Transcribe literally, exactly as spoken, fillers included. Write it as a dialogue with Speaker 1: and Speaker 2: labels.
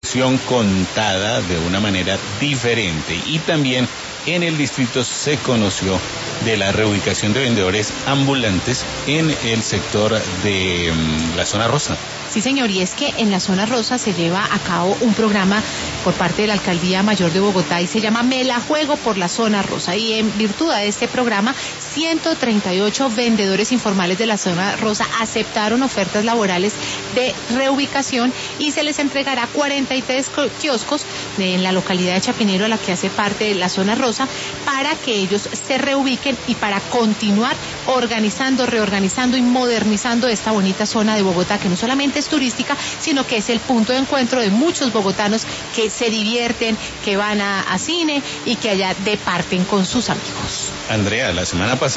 Speaker 1: acción contada de una manera diferente. Y también en el distrito se conoció de la reubicación de vendedores ambulantes en el sector de um, la zona rosa.
Speaker 2: Sí, señor, y es que en la zona rosa se lleva a cabo un programa por parte de la Alcaldía Mayor de Bogotá y se llama Me la juego por la zona rosa. Y en virtud de este programa, ciento treinta y ocho vendedores informales de la zona rosa aceptaron ofertas laborales de reubicación y se les entregará cuarenta y tres kioscos en la localidad de Chapinero, a la que hace parte de la zona rosa, para que ellos se reubiquen y para continuar organizando, reorganizando y modernizando esta bonita zona de Bogotá, que no solamente es turística, sino que es el punto de encuentro de muchos bogotanos que se divierten, que van a, a cine y que allá departen con sus amigos.
Speaker 1: Andrea, la semana pasada